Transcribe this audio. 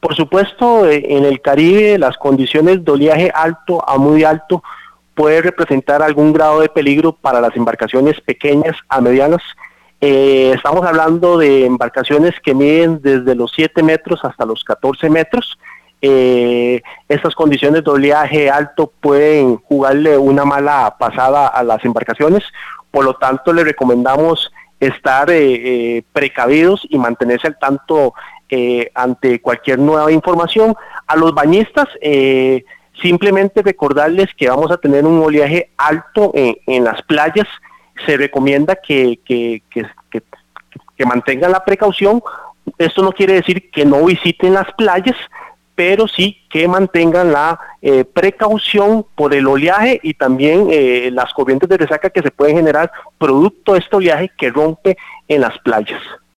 Por supuesto, en el Caribe las condiciones de oleaje alto a muy alto puede representar algún grado de peligro para las embarcaciones pequeñas a medianas. Estamos hablando de embarcaciones que miden desde los 7 metros hasta los 14 metros. Estas condiciones de oleaje alto pueden jugarle una mala pasada a las embarcaciones, por lo tanto le recomendamos estar precavidos y mantenerse al tanto ante cualquier nueva información. A los bañistas, simplemente recordarles que vamos a tener un oleaje alto en las playas. Se recomienda que mantengan la precaución. Esto no quiere decir que no visiten las playas, pero sí que mantengan la precaución por el oleaje y también las corrientes de resaca que se pueden generar producto de este oleaje que rompe en las playas.